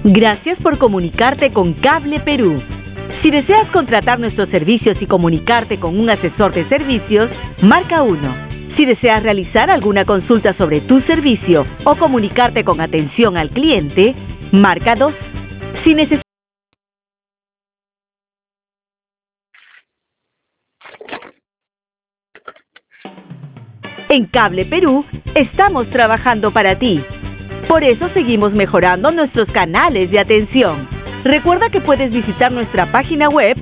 Gracias por comunicarte con Cable Perú. Si deseas contratar nuestros servicios y comunicarte con un asesor de servicios, marca 1. Si deseas realizar alguna consulta sobre tu servicio o comunicarte con atención al cliente, marca 2. Si necesitas En Cable Perú, estamos trabajando para ti. Por eso seguimos mejorando nuestros canales de atención. Recuerda que puedes visitar nuestra página web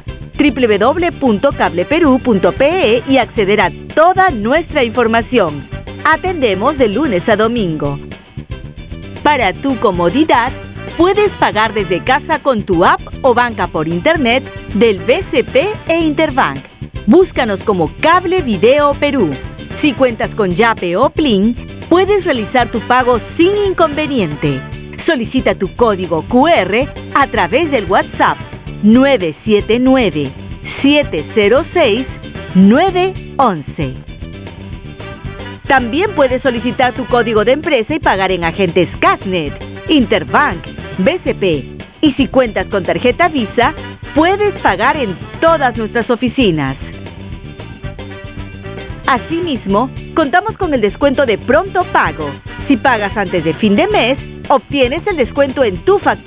www.cableperu.pe y acceder a toda nuestra información. Atendemos de lunes a domingo. Para tu comodidad, puedes pagar desde casa con tu app o banca por internet del BCP e Interbank. Búscanos como Cable Video Perú. Si cuentas con Yape o Plin, puedes realizar tu pago sin inconveniente. Solicita tu código QR a través del WhatsApp 979-706-911. También puedes solicitar tu código de empresa y pagar en agentes Casnet, Interbank, BCP. Y si cuentas con tarjeta Visa, puedes pagar en todas nuestras oficinas. Asimismo, contamos con el descuento de pronto pago. Si pagas antes de fin de mes, obtienes el descuento en tu factura.